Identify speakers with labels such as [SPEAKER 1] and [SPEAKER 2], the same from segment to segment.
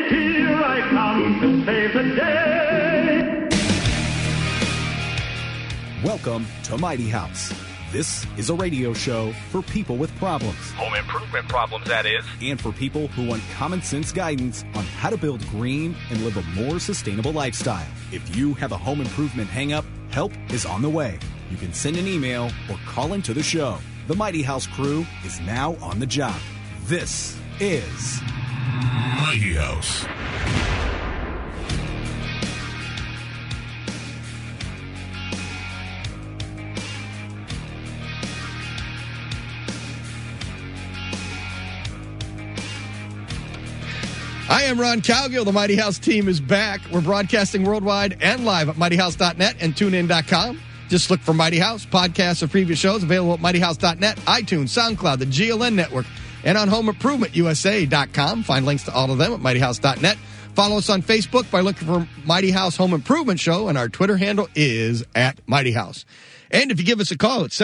[SPEAKER 1] Here I come to save the day.
[SPEAKER 2] Welcome to Mighty House. This is a radio show for people with problems.
[SPEAKER 3] Home improvement problems, that is.
[SPEAKER 2] And for people who want common sense guidance on how to build green and live a more sustainable lifestyle. If you have a home improvement hang-up, help is on the way. You can send an email or call into the show. The Mighty House crew is now on the job. This is
[SPEAKER 4] Mighty House.
[SPEAKER 5] I am Ron Cowgill. The Mighty House team is back. We're broadcasting worldwide and live at mightyhouse.net and tunein.com. Just look for Mighty House. Podcasts of previous shows available at mightyhouse.net, iTunes, SoundCloud, the GLN Network, and on homeimprovementusa.com. Find links to all of them at mightyhouse.net. Follow us on Facebook by looking for Mighty House Home Improvement Show, and our Twitter handle is at Mighty House. And if you give us a call at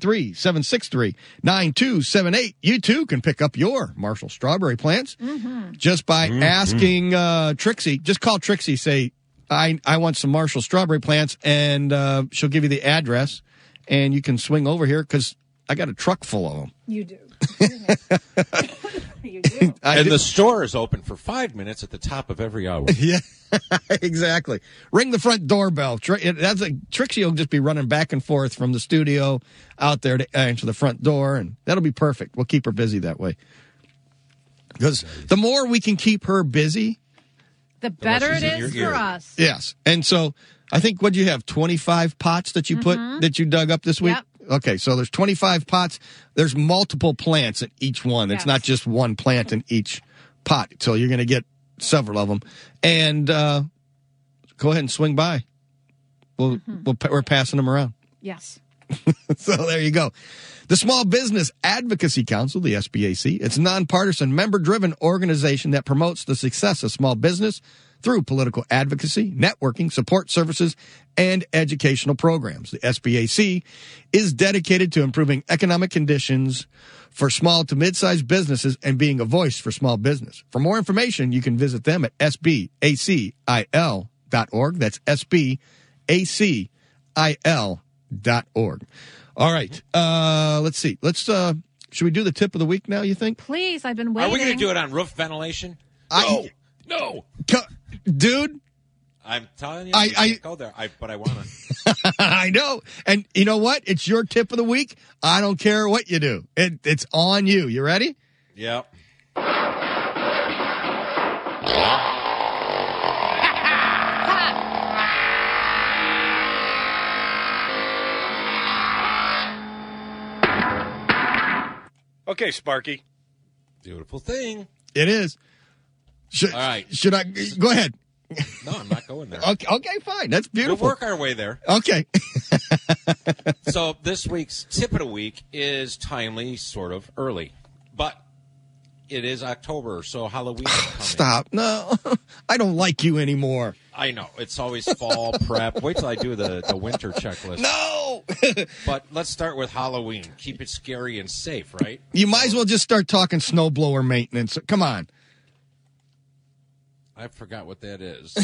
[SPEAKER 5] 773-763-9278, you too can pick up your Marshall strawberry plants just by asking Trixie. Just call Trixie, say, I want some Marshall strawberry plants, and she'll give you the address, and you can swing over here because I got a truck full of them.
[SPEAKER 6] You do. You do.
[SPEAKER 7] The store is open for 5 minutes at the top of every hour.
[SPEAKER 5] Yeah, exactly. Ring the front doorbell. Trixie will just be running back and forth from the studio out there to answer the front door, and that'll be perfect. We'll keep her busy that way. Because the more we can keep her busy,
[SPEAKER 6] the better it is for us.
[SPEAKER 5] Yes. And so I think, what do you have, 25 pots that you that you dug up this week?
[SPEAKER 6] Yep.
[SPEAKER 5] Okay, so there's 25 pots. There's multiple plants in each one. It's not just one plant in each pot. So you're going to get several of them. And go ahead and swing by. We're passing them around.
[SPEAKER 6] Yes.
[SPEAKER 5] So there you go. The Small Business Advocacy Council, the SBAC, it's a nonpartisan, member-driven organization that promotes the success of small business through political advocacy, networking, support services, and educational programs. The SBAC is dedicated to improving economic conditions for small to mid-sized businesses and being a voice for small business. For more information, you can visit them at sbacil.org. That's sbacil.org. All right. Let's see. Should we do the tip of the week now, you think?
[SPEAKER 6] Please, I've been waiting.
[SPEAKER 7] Are we going to do it on roof ventilation? No.
[SPEAKER 5] Dude.
[SPEAKER 7] I'm telling you, I can't go there, but I want to.
[SPEAKER 5] I know. And you know what? It's your tip of the week. I don't care what you do. It's on you. You ready?
[SPEAKER 7] Yep.
[SPEAKER 3] Okay, Sparky.
[SPEAKER 7] Beautiful thing.
[SPEAKER 5] It is. All
[SPEAKER 7] right.
[SPEAKER 5] Should I go ahead?
[SPEAKER 7] No, I'm not going there.
[SPEAKER 5] Okay, fine. That's beautiful.
[SPEAKER 7] We'll work our way there.
[SPEAKER 5] Okay.
[SPEAKER 7] So this week's tip of the week is timely, sort of early, but it is October, so Halloween is coming.
[SPEAKER 5] Stop. No, I don't like you anymore.
[SPEAKER 7] I know. It's always fall prep. Wait till I do the winter checklist.
[SPEAKER 5] No.
[SPEAKER 7] But let's start with Halloween. Keep it scary and safe, right?
[SPEAKER 5] You might as well just start talking snowblower maintenance. Come on.
[SPEAKER 7] I forgot what that is.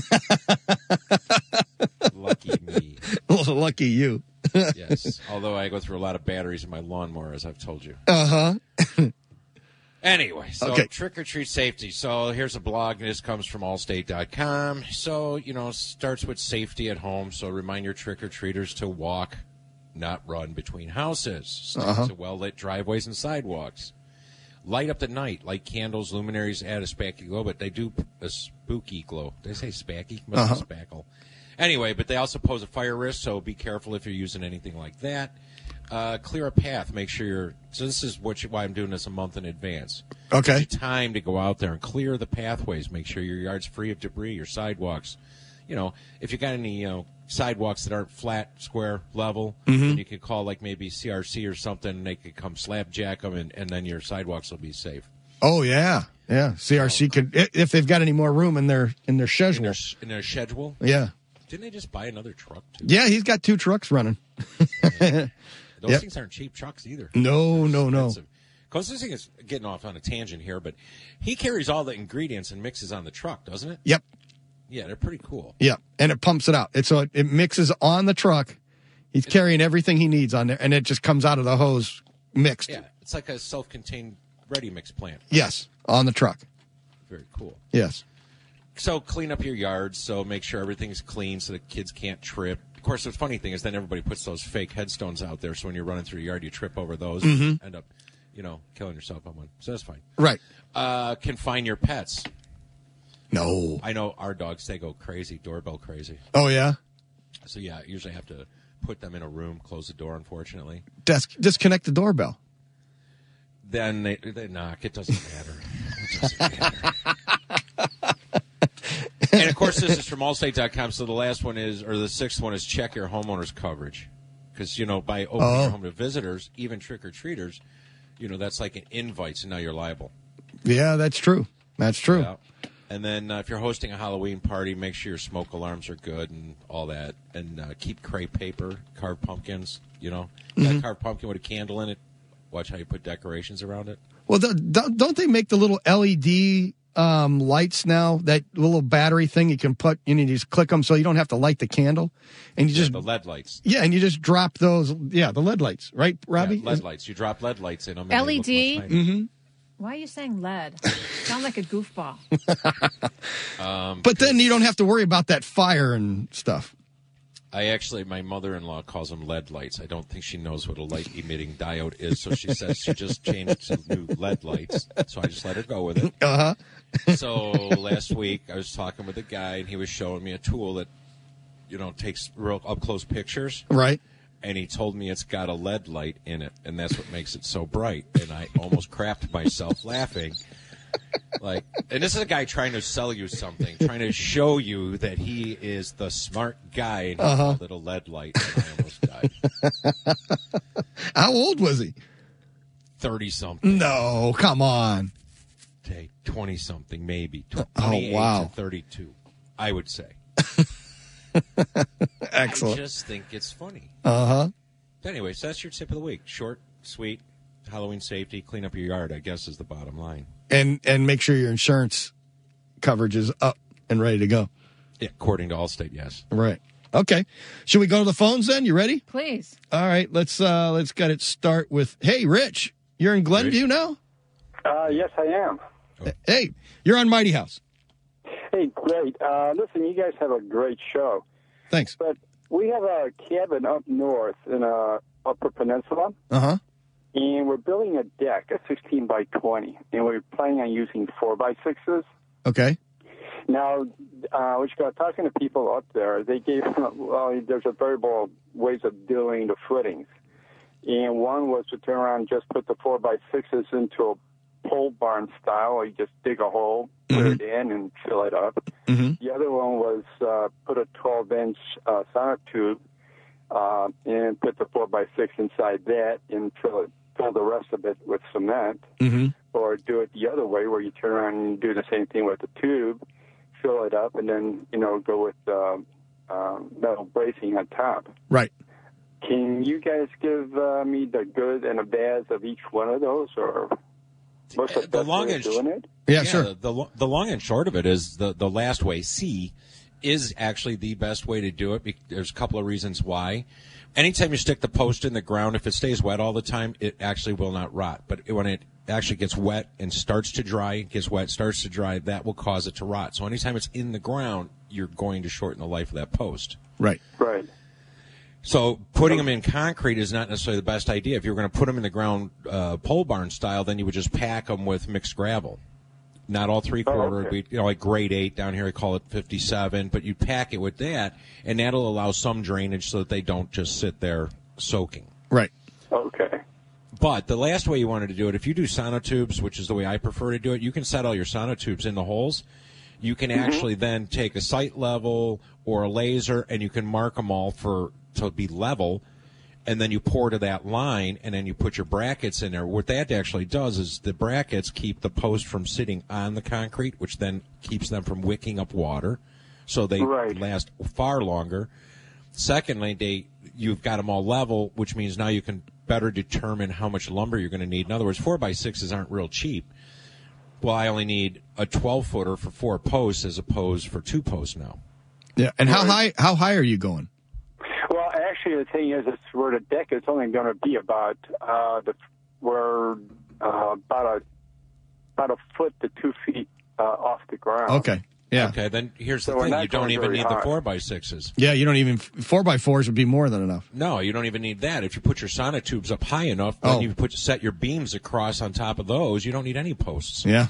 [SPEAKER 7] Lucky me.
[SPEAKER 5] Lucky you.
[SPEAKER 7] Yes. Although I go through a lot of batteries in my lawnmower, as I've told you.
[SPEAKER 5] Uh-huh.
[SPEAKER 7] Anyway, so
[SPEAKER 5] okay.
[SPEAKER 7] Trick-or-treat safety. So here's a blog. This comes from allstate.com. So, starts with safety at home. So remind your trick-or-treaters to walk, not run between houses. Stick to well-lit driveways and sidewalks. Light up the night. Light candles, luminaries add a spacky glow, but they do a spooky glow. Did I say spacky? Must be spackle. Anyway, but they also pose a fire risk, so be careful if you're using anything like that. Clear a path. Make sure you're... So this is why I'm doing this a month in advance.
[SPEAKER 5] Okay.
[SPEAKER 7] Give you time to go out there and clear the pathways. Make sure your yard's free of debris, your sidewalks. If you got any, sidewalks that aren't flat, square, level, then you could call like maybe CRC or something, and they could come slab jack them, and then your sidewalks will be safe.
[SPEAKER 5] Oh, yeah. Yeah. CRC could, if they've got any more room in their schedule.
[SPEAKER 7] In their schedule?
[SPEAKER 5] Yeah.
[SPEAKER 7] Didn't they just buy another truck, too?
[SPEAKER 5] Yeah, he's got 2 trucks running.
[SPEAKER 7] Those things aren't cheap trucks either.
[SPEAKER 5] No.
[SPEAKER 7] Because this thing is getting off on a tangent here, but he carries all the ingredients and mixes on the truck, doesn't it?
[SPEAKER 5] Yep.
[SPEAKER 7] Yeah, they're pretty cool.
[SPEAKER 5] Yep. And it pumps it out. It mixes on the truck. He's carrying everything he needs on there, and it just comes out of the hose mixed.
[SPEAKER 7] Yeah, it's like a self-contained ready mix plant.
[SPEAKER 5] Yes, on the truck.
[SPEAKER 7] Very cool.
[SPEAKER 5] Yes.
[SPEAKER 7] So clean up your yard, so make sure everything's clean so the kids can't trip. Of course, the funny thing is then everybody puts those fake headstones out there, so when you're running through your yard, you trip over those and end up, killing yourself on one. So that's fine.
[SPEAKER 5] Right.
[SPEAKER 7] Confine your pets.
[SPEAKER 5] No.
[SPEAKER 7] I know our dogs, they go crazy, doorbell crazy.
[SPEAKER 5] Oh, yeah?
[SPEAKER 7] So, yeah, I usually have to put them in a room, close the door, unfortunately.
[SPEAKER 5] Disconnect the doorbell.
[SPEAKER 7] Then they knock. It doesn't matter. It doesn't matter. And, of course, this is from Allstate.com, so the last one is, or the sixth one is check your homeowner's coverage. Because, by opening your home to visitors, even trick-or-treaters, that's like an invite, so now you're liable.
[SPEAKER 5] Yeah, that's true. That's true.
[SPEAKER 7] Yeah. And then if you're hosting a Halloween party, make sure your smoke alarms are good and all that. And keep crepe paper, carved pumpkins, Got a carved pumpkin with a candle in it. Watch how you put decorations around it.
[SPEAKER 5] Well, don't they make the little LED lights now, that little battery thing you can put, you just click them so you don't have to light the candle? And you just
[SPEAKER 7] the LED lights.
[SPEAKER 5] Yeah, and you just drop those, the LED lights, right, Robbie?
[SPEAKER 7] Yeah, LED lights. You drop LED lights in them.
[SPEAKER 6] LED?
[SPEAKER 7] Mm-hmm.
[SPEAKER 6] Why are you saying lead? Sound like a goofball.
[SPEAKER 5] But then you don't have to worry about that fire and stuff.
[SPEAKER 7] My mother-in-law calls them LED lights. I don't think she knows what a light-emitting diode is, so she says she just changed some new LED lights. So I just let her go with it.
[SPEAKER 5] Uh-huh.
[SPEAKER 7] So last week I was talking with a guy, and he was showing me a tool that, takes real up-close pictures.
[SPEAKER 5] Right.
[SPEAKER 7] And he told me it's got a LED light in it, and that's what makes it so bright. And I almost crapped myself laughing. And this is a guy trying to sell you something, trying to show you that he is the smart guy, and he called it a LED light, and I almost died.
[SPEAKER 5] How old was he?
[SPEAKER 7] 30-something.
[SPEAKER 5] No, come on.
[SPEAKER 7] 20-something, maybe.
[SPEAKER 5] 28
[SPEAKER 7] to 32, I would say.
[SPEAKER 5] Excellent.
[SPEAKER 7] I just think it's funny.
[SPEAKER 5] Uh-huh.
[SPEAKER 7] Anyway, so that's your tip of the week. Short, sweet, Halloween safety, clean up your yard, I guess, is the bottom line.
[SPEAKER 5] And make sure your insurance coverage is up and ready to go.
[SPEAKER 7] Yeah, according to Allstate, yes.
[SPEAKER 5] Right. Okay. Should we go to the phones then? You ready?
[SPEAKER 6] Please.
[SPEAKER 5] All right. Let's get it start with, hey, Rich, you're in Glenview now?
[SPEAKER 8] Yes, I am.
[SPEAKER 5] Hey, you're on Mighty House.
[SPEAKER 8] Hey, great. Listen, you guys have a great show.
[SPEAKER 5] Thanks.
[SPEAKER 8] But we have a cabin up north in Upper Peninsula.
[SPEAKER 5] Uh-huh.
[SPEAKER 8] And we're building a deck, a 16 by 20, and we're planning on using 4 by 6s.
[SPEAKER 5] Okay.
[SPEAKER 8] Now, we got talking to people up there. They gave, there's a variable ways of doing the footings. And one was to turn around and just put the 4 by 6s into a pole barn style, or you just dig a hole, put it in, and fill it up. Mm-hmm. The other one was put a 12-inch sonotube and put the 4 by 6 inside that and fill the rest of it with cement. Mm-hmm. Or do it the other way, where you turn around and do the same thing with the tube, fill it up, and then go with metal bracing on top.
[SPEAKER 5] Right.
[SPEAKER 8] Can you guys give me the good and the bads of each one of those, or what's the best way of doing it?
[SPEAKER 5] Yeah, sure.
[SPEAKER 7] The long and short of it is the last way, C, is actually the best way to do it. There's a couple of reasons why. Anytime you stick the post in the ground, if it stays wet all the time, it actually will not rot. But when it actually gets wet and starts to dry, that will cause it to rot. So anytime it's in the ground, you're going to shorten the life of that post.
[SPEAKER 5] Right.
[SPEAKER 8] Right.
[SPEAKER 7] So putting them in concrete is not necessarily the best idea. If you were going to put them in the ground pole barn style, then you would just pack them with mixed gravel. Not all 3/4.
[SPEAKER 8] Okay.
[SPEAKER 7] It'd be, like grade 8 down here. I call it 57. But you pack it with that, and that'll allow some drainage so that they don't just sit there soaking.
[SPEAKER 5] Right.
[SPEAKER 8] Okay.
[SPEAKER 7] But the last way you wanted to do it, if you do sonotubes, which is the way I prefer to do it, you can set all your sonotubes in the holes. You can actually then take a sight level or a laser, and you can mark them all to be level, and then you pour to that line, and then you put your brackets in there. What that actually does is the brackets keep the post from sitting on the concrete, which then keeps them from wicking up water, so they last far longer. Secondly, you've got them all level, which means now you can better determine how much lumber you're going to need. In other words, 4x6s aren't real cheap. Well, I only need a 12-footer for 4 posts as opposed for 2 posts now.
[SPEAKER 5] Yeah, and how high are you going?
[SPEAKER 8] Well, actually, the thing is, it's where the deck is only going to be about about a foot to 2 feet off the ground.
[SPEAKER 5] Okay. Yeah.
[SPEAKER 7] Okay, then here's the
[SPEAKER 8] So we're
[SPEAKER 7] thing.
[SPEAKER 8] not
[SPEAKER 7] You don't
[SPEAKER 8] going
[SPEAKER 7] even
[SPEAKER 8] very
[SPEAKER 7] need the
[SPEAKER 8] high.
[SPEAKER 7] 4x6s.
[SPEAKER 5] Yeah, you don't even 4x4s would be more than enough.
[SPEAKER 7] No, you don't even need that. If you put your sonotubes up high enough, then you set your beams across on top of those, you don't need any posts.
[SPEAKER 5] Yeah.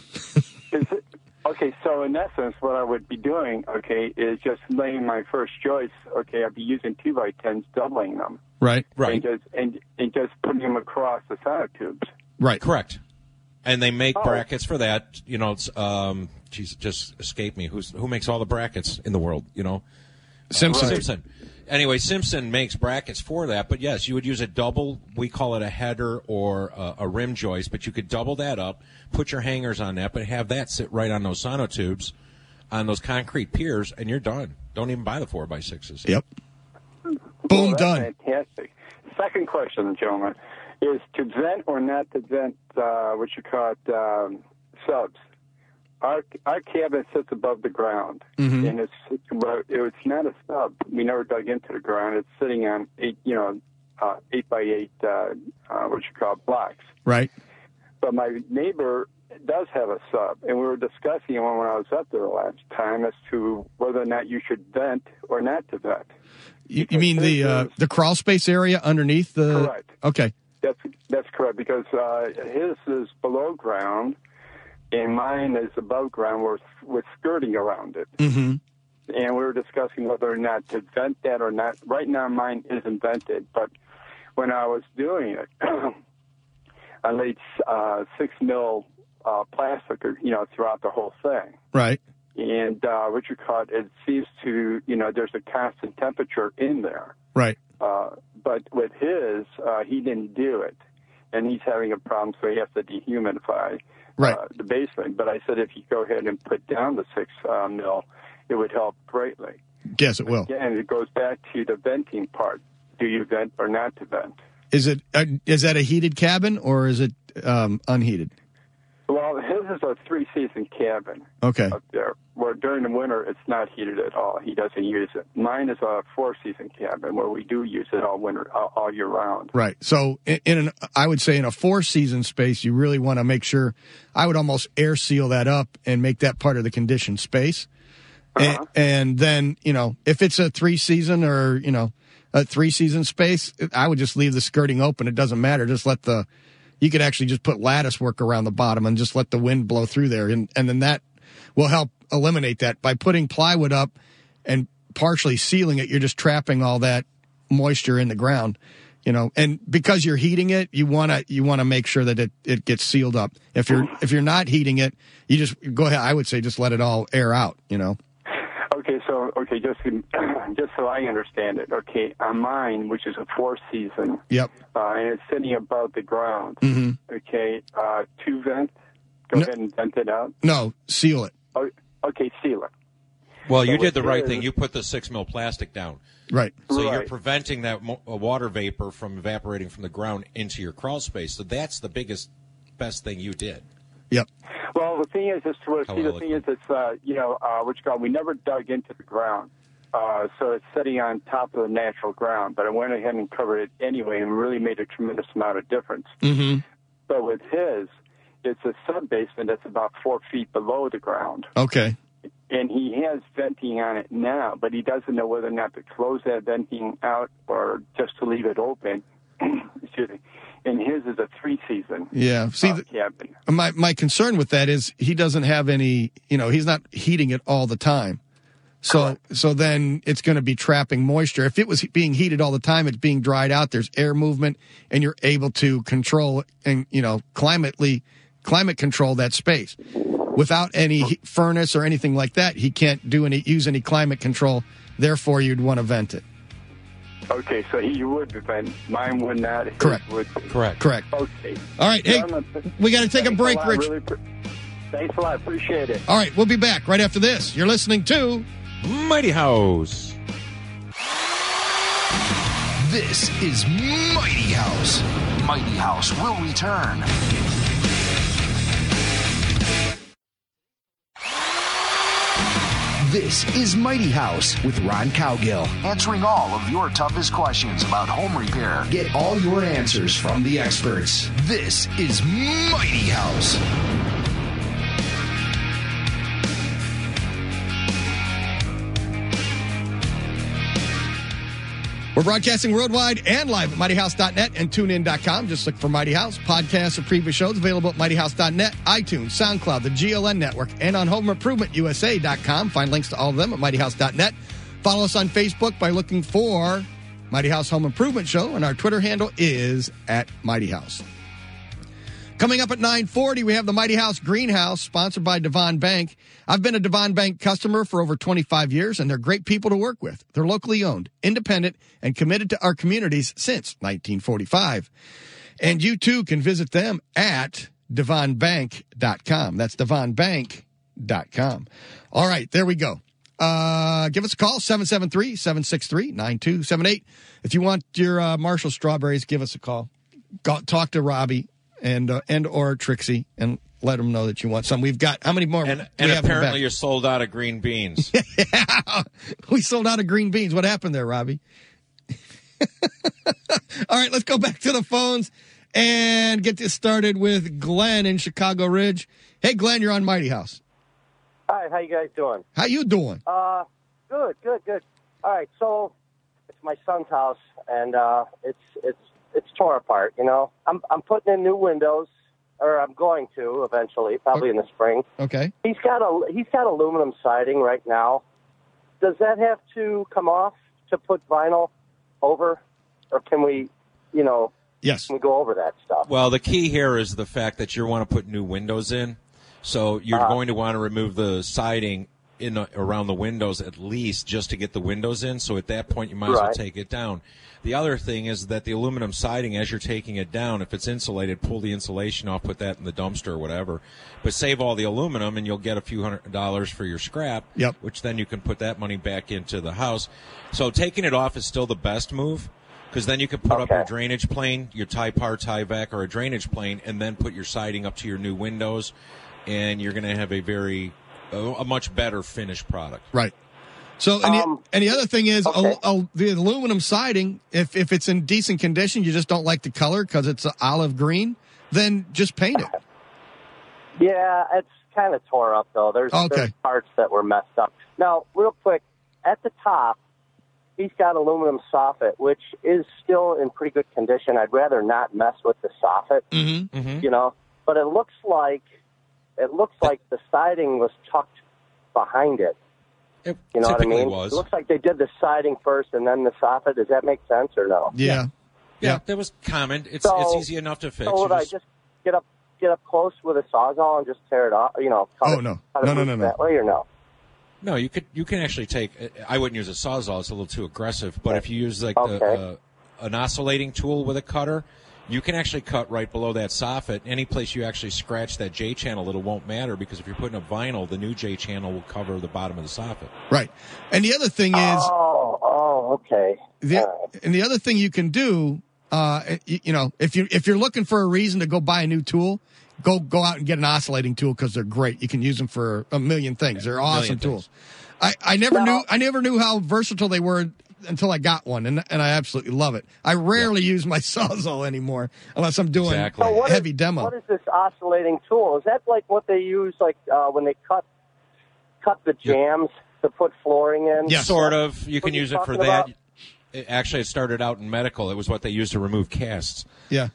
[SPEAKER 8] Okay, so in essence, what I would be doing, okay, is just laying my first joists. Okay, I'd be using 2x10s, doubling them,
[SPEAKER 5] Right.
[SPEAKER 8] and just putting them across the sonotubes.
[SPEAKER 5] Right.
[SPEAKER 7] Correct. And they make brackets for that. You know, it's geez, just escaped me. Who makes all the brackets in the world? You know,
[SPEAKER 5] Simpson.
[SPEAKER 7] Simpson. Anyway, Simpson makes brackets for that. But yes, you would use a double. We call it a header or a rim joist. But you could double that up, put your hangers on that, but have that sit right on those sonotubes, on those concrete piers, and you're done. Don't even buy the 4x6s.
[SPEAKER 5] Yep. Boom,
[SPEAKER 8] That's
[SPEAKER 5] done.
[SPEAKER 8] Fantastic. Second question, gentlemen, is to vent or not to vent what you call it, subs. Our cabin sits above the ground, and it's not a sub. We never dug into the ground. It's sitting on 8x8 what you call blocks.
[SPEAKER 5] Right.
[SPEAKER 8] But my neighbor does have a sub, and we were discussing when I was up there the last time as to whether or not you should vent or not to vent.
[SPEAKER 5] You mean the crawl space area underneath the?
[SPEAKER 8] Correct.
[SPEAKER 5] Okay.
[SPEAKER 8] That's correct, because his is below ground, and mine is above ground with skirting around it.
[SPEAKER 5] Mm-hmm.
[SPEAKER 8] And we were discussing whether or not to vent that or not. Right now, mine isn't vented, but when I was doing it, I laid 6 mil plastic, throughout the whole thing.
[SPEAKER 5] Right.
[SPEAKER 8] And what you call it seems to, there's a constant temperature in there.
[SPEAKER 5] Right.
[SPEAKER 8] But with his, he didn't do it, and he's having a problem, so he has to dehumidify the basement. But I said if you go ahead and put down the 6 mil, it would help greatly.
[SPEAKER 5] Yes, it will.
[SPEAKER 8] And it goes back to the venting part. Do you vent or not to vent?
[SPEAKER 5] Is that a heated cabin or is it unheated?
[SPEAKER 8] Well, his is a 3-season cabin.
[SPEAKER 5] Okay.
[SPEAKER 8] Up there, where during the winter it's not heated at all. He doesn't use it. Mine is a 4-season cabin where we do use it all winter, all year round.
[SPEAKER 5] Right. So I would say in a 4-season space, you really want to make sure. I would almost air seal that up and make that part of the conditioned space. And then if it's a 3-season or a 3-season space, I would just leave the skirting open. It doesn't matter. Just you could actually just put lattice work around the bottom and just let the wind blow through there. And then that will help eliminate that. By putting plywood up and partially sealing it, you're just trapping all that moisture in the ground, and because you're heating it, you want to make sure that it gets sealed up. If you're not heating it, you just go ahead. I would say just let it all air out,
[SPEAKER 8] Okay, just so I understand it. Okay, on mine, which is a 4-season.
[SPEAKER 5] Yep.
[SPEAKER 8] And it's sitting above the ground.
[SPEAKER 5] Mm-hmm.
[SPEAKER 8] Okay, 2 vent. Go ahead and vent it out.
[SPEAKER 5] No, seal it.
[SPEAKER 8] Oh, okay, seal it.
[SPEAKER 7] Well, you did the right thing. You put the 6 mil plastic down.
[SPEAKER 5] Right.
[SPEAKER 7] So you're preventing that water vapor from evaporating from the ground into your crawl space. So that's the best thing you did.
[SPEAKER 5] Yep.
[SPEAKER 8] Well, the thing is, we never dug into the ground. So it's sitting on top of the natural ground. But I went ahead and covered it anyway and really made a tremendous amount of difference.
[SPEAKER 5] Mm-hmm.
[SPEAKER 8] But with his, it's a sub-basement that's about 4 feet below the ground.
[SPEAKER 5] Okay.
[SPEAKER 8] And he has venting on it now, but he doesn't know whether or not to close that venting out or just to leave it open. Excuse me. And his is a 3-season cabin.
[SPEAKER 5] My concern with that is he doesn't have any, he's not heating it all the time. So then it's going to be trapping moisture. If it was being heated all the time, it's being dried out. There's air movement, and you're able to control and climate control that space. Without any furnace or anything like that, he can't use any climate control. Therefore, you'd want to vent it.
[SPEAKER 8] Okay, so he would vent. Mine would not. His
[SPEAKER 5] Correct.
[SPEAKER 8] would.
[SPEAKER 5] Correct.
[SPEAKER 8] Okay.
[SPEAKER 5] All right. Hey, we got to take a break, Rich.
[SPEAKER 8] Thanks a lot. Appreciate it.
[SPEAKER 5] All right, we'll be back right after this. You're listening to
[SPEAKER 7] Mighty House.
[SPEAKER 4] This is Mighty House.
[SPEAKER 9] Mighty House will return. This is Mighty House with Ron Cowgill, answering all of your toughest questions about home repair. Get all your answers from the experts. This is Mighty House.
[SPEAKER 5] We're broadcasting worldwide and live at mightyhouse.net and tunein.com. Just look for Mighty House. Podcasts of previous shows available at mightyhouse.net, iTunes, SoundCloud, the GLN Network, and on homeimprovementusa.com. Find links to all of them at mightyhouse.net. Follow us on Facebook by looking for Mighty House Home Improvement Show, and our Twitter handle is at Mighty House. Coming up at 9:40, we have the Mighty House Greenhouse, sponsored by Devon Bank. I've been a Devon Bank customer for over 25 years, and they're great people to work with. They're locally owned, independent, and committed to our communities since 1945. And you, too, can visit them at devonbank.com. That's devonbank.com. All right, there we go. Give us a call, 773-763-9278. If you want your Marshall strawberries, give us a call. Talk to Robbie and or Trixie and let them know that you want some. We've got, how many more?
[SPEAKER 7] And apparently you're sold out of green beans.
[SPEAKER 5] Yeah, we sold out of green beans. What happened there, Robbie? All right, let's go back to the phones and get this started with Glenn in Chicago Ridge. Hey, Glenn, you're on Mighty House.
[SPEAKER 10] Hi, how you guys doing?
[SPEAKER 5] How you doing?
[SPEAKER 10] Good. All right, so it's my son's house, and it's torn apart. You know, I'm putting in new windows, or I'm going to eventually, probably in the spring.
[SPEAKER 5] Okay.
[SPEAKER 10] He's got aluminum siding right now. Does that have to come off to put vinyl over, or can we,
[SPEAKER 5] Yes.
[SPEAKER 10] Can we go over that stuff?
[SPEAKER 7] Well, the key here is the fact that you want to put new windows in. So you're going to want to remove the siding around the windows at least just to get the windows in. So at that point, you might as well take it down. The other thing is that the aluminum siding, as you're taking it down, if it's insulated, pull the insulation off, put that in the dumpster or whatever. But save all the aluminum, and you'll get a few $100 for your scrap, which then you can put that money back into the house. So taking it off is still the best move, because then you can put up your drainage plane, your Typar, Tyvek, or a drainage plane, and then put your siding up to your new windows, and you're going to have a much better finished product.
[SPEAKER 5] Right. So, and the other thing is, the aluminum siding, if it's in decent condition, you just don't like the color because it's olive green, then just paint it.
[SPEAKER 10] Yeah, it's kind of tore up, though. There's parts that were messed up. Now, real quick, at the top, he's got aluminum soffit, which is still in pretty good condition. I'd rather not mess with the soffit, but it looks like the siding was tucked behind it.
[SPEAKER 7] It
[SPEAKER 10] you know what I mean?
[SPEAKER 7] Was.
[SPEAKER 10] It looks like they did the siding first and then the soffit. Does that make sense or no?
[SPEAKER 5] Yeah,
[SPEAKER 7] that was common. It's easy enough to fix.
[SPEAKER 10] So would I just get up close with a Sawzall and just tear it off?
[SPEAKER 5] No.
[SPEAKER 10] That way or no?
[SPEAKER 7] No, you can actually take. I wouldn't use a Sawzall; it's a little too aggressive. But if you use an oscillating tool with a cutter, you can actually cut right below that soffit. Any place you actually scratch that J channel, it won't matter, because if you're putting up vinyl, the new J channel will cover the bottom of the soffit.
[SPEAKER 5] Right. And the other thing is...
[SPEAKER 10] okay.
[SPEAKER 5] And the other thing you can do, if you're looking for a reason to go buy a new tool, go out and get an oscillating tool, because they're great. You can use them for a million things. They're awesome tools. I never knew how versatile they were until I got one, and I absolutely love it. I rarely use my Sawzall anymore unless I'm doing heavy demo.
[SPEAKER 10] What is this oscillating tool? Is that like what they use when they cut the jams to put flooring in?
[SPEAKER 7] Yeah, sort of. You can use it for that. Actually, it started out in medical. It was what they used to remove casts.
[SPEAKER 5] Yeah.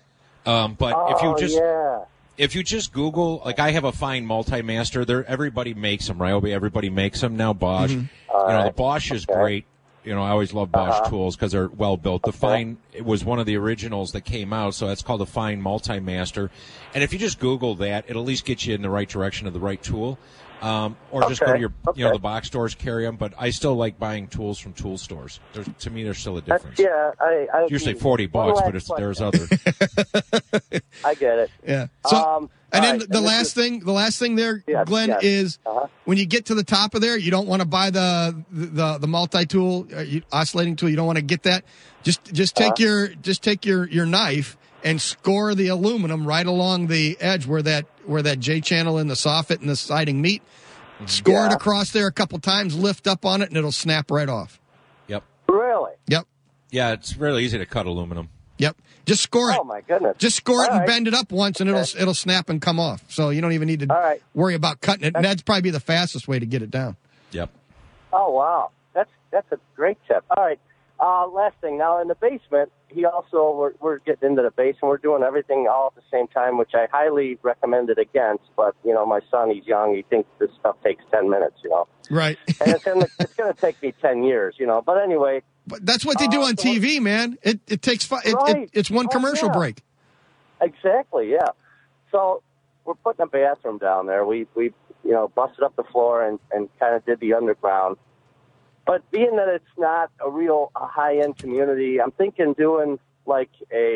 [SPEAKER 7] If you just Google, like I have a Fine Multimaster. Everybody makes them, Ryobi. Everybody makes them now. Bosch. The Bosch is great. I always love Bosch tools because they're well built. The Fine, it was one of the originals that came out, so that's called the Fine Multimaster. And if you just Google that, it'll at least get you in the right direction of the right tool. Or just go to your, the box stores carry them. But I still like buying tools from tool stores. To me, there's still a difference. It's usually $40, but there's other.
[SPEAKER 10] I get it.
[SPEAKER 5] Yeah. So, the last thing there, Glenn, is when you get to the top of there, you don't want to buy the multi-tool, oscillating tool. You don't want to get that. Just take your knife and score the aluminum right along the edge where that J channel in the soffit and the siding meet. Score it across there a couple times, lift up on it, and it'll snap right off.
[SPEAKER 7] Yep.
[SPEAKER 10] Really?
[SPEAKER 5] Yep.
[SPEAKER 7] Yeah, it's really easy to cut aluminum.
[SPEAKER 5] Yep. Just score it.
[SPEAKER 10] Oh my goodness.
[SPEAKER 5] Just score it
[SPEAKER 10] All
[SPEAKER 5] and
[SPEAKER 10] right.
[SPEAKER 5] bend it up once, and it'll snap and come off. So you don't even need to worry about cutting it. And that'd probably be the fastest way to get it down.
[SPEAKER 7] Yep.
[SPEAKER 10] Oh wow, that's a great tip. All right. Last thing. Now in the basement, we're getting into the basement. We're doing everything all at the same time, which I highly recommend it against. But my son, he's young. He thinks this stuff takes 10 minutes.
[SPEAKER 5] Right.
[SPEAKER 10] And it's going to take me 10 years. But anyway.
[SPEAKER 5] But that's what they do on TV, man. It takes it's one commercial break.
[SPEAKER 10] Exactly. Yeah. So we're putting a bathroom down there. We busted up the floor and kind of did the underground. But being that it's not a real high-end community, I'm thinking doing like